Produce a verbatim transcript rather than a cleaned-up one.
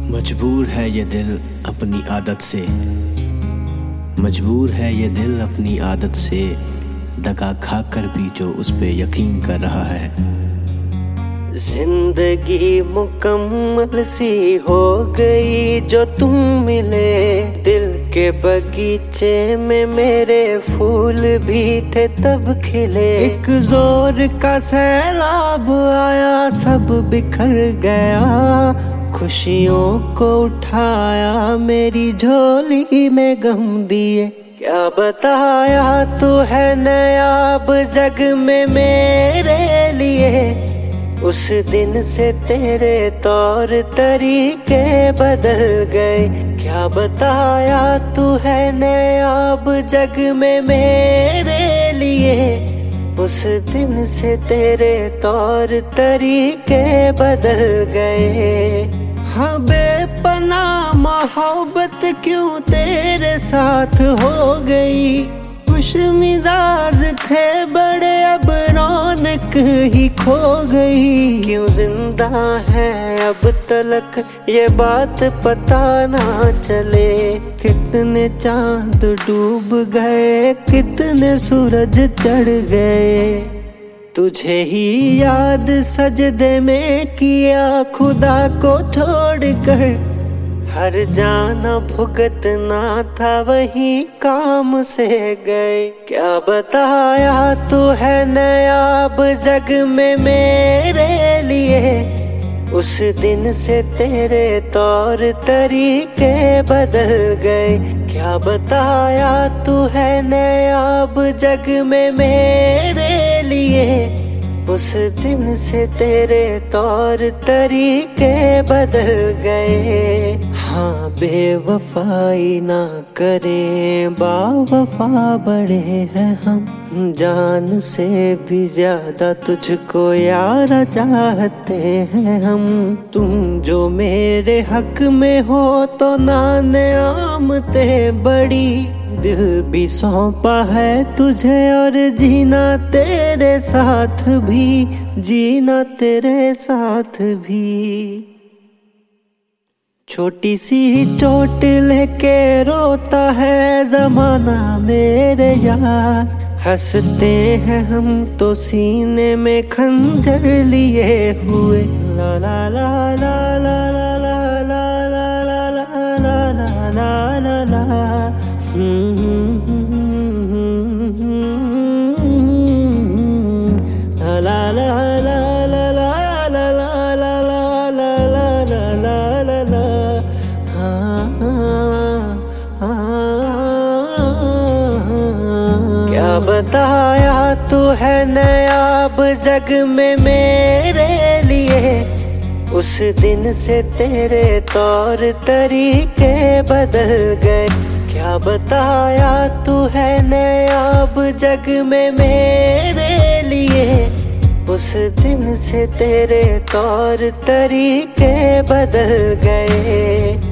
मजबूर है ये दिल अपनी आदत से, मजबूर है ये दिल अपनी आदत से, दगा खा कर भी जो उस पे यकीन कर रहा है। जिंदगी मुकम्मल सी हो गई जो तुम मिले, दिल के बगीचे में मेरे फूल भी थे तब खिले। एक जोर का सैलाब आया सब बिखर गया, खुशियों को उठाया मेरी झोली में गम दिए। क्या बताया तू है नायाब जग में मेरे लिए, उस दिन से तेरे तौर तरीके बदल गए। क्या बताया तू है नायाब जग में मेरे लिए, उस दिन से तेरे तौर तरीके बदल गए। हाँ बेपनाह मोहब्बत क्यों तेरे साथ हो गई, खुश मिजाज थे बड़े अब रौनक ही खो गई। क्यों जिंदा है अब तलक ये बात पता ना चले, कितने चांद डूब गए कितने सूरज चढ़ गए। तुझे ही याद सजदे में किया खुदा को छोड़कर, हर जाना भुगतना था वही काम से गए। क्या बताया तू है नायाब जग में मेरे लिए, उस दिन से तेरे तौर तरीके बदल गए। क्या बताया तू है नायाब जग में मेरे लिए, उस दिन से तेरे तौर तरीके बदल गए। हाँ बेवफाई ना करें बावफा बड़े हैं हम, जान से भी ज्यादा तुझको यारा चाहते हैं हम। तुम जो मेरे हक में हो तो नाने आमते बड़ी, दिल भी सौंपा है तुझे और जीना तेरे साथ भी, जीना तेरे साथ भी। छोटी सी चोट लेके रोता है जमाना मेरे यार, हंसते हैं हम तो सीने में खंजर लिए हुए। ला ला ला ला ला ला ला ला ला ला ला ला ला ला ला। ला ला ला ला ला ला ला ला ला ला ला ला। क्या बताया तू है नायाब जग में मेरे लिए, उस दिन से तेरे तौर तरीके बदल गए। क्या बताया तू है नायाब जग में मेरे लिए, उस दिन से तेरे तौर तरीके बदल गए।